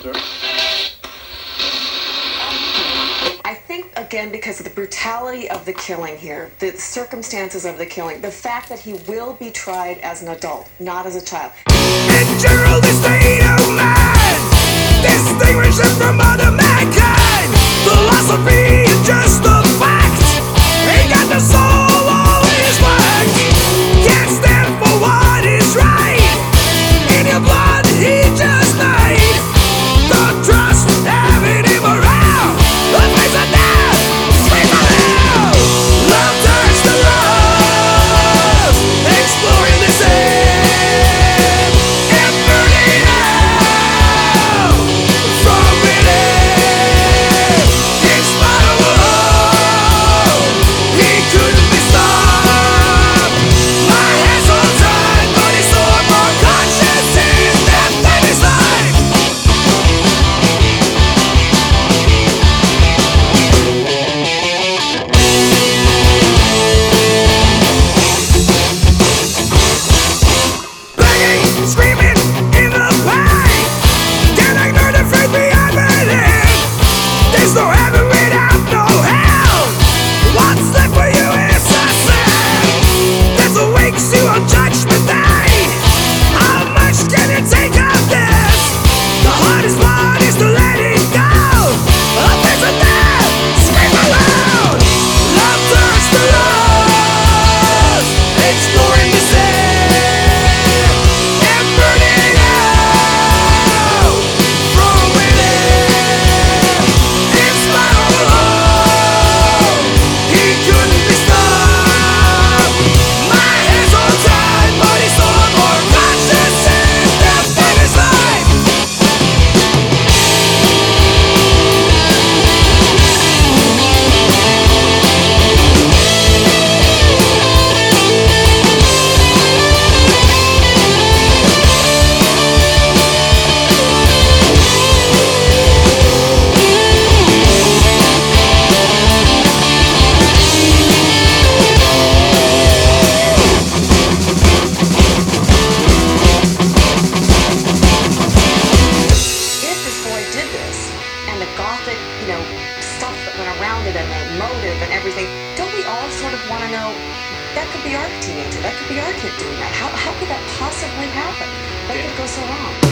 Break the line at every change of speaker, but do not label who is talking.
sir.
I think, again, because of the brutality of the killing here, the circumstances of the killing, the fact that he will be tried as an adult, not as a child.
In general, the state of man distinguish him from other mankind. Philosophy is just a fact. He got the soul always black. Can't stand for what is right. In your blood, he just died. Don't trust having him around. The face of death, scream aloud. Love turns to love, exploring the same and burning out from within. In spite of all, he couldn't be stopped. My hands are tied, but he's so more conscious in death than his life. Begging, screaming in the pain. Can't ignore the faith behind the name. There's no heaven without no hell. What's left for you is a sin. This awakes you on Judgment Day. How much can you take of this? The hardest part is to let it go. A face of death, scream aloud. Love turns to love, exploring the same and burning out from within. In spite of all, he couldn't be stopped. My hands are tied, but he's no more conscious in death than his life.
If this boy did this, and the gothic, stuff that went around it, and the motive and everything, don't we all sort of want to know, that could be our teenager, that could be our kid doing that. How could that possibly happen? That could go so wrong.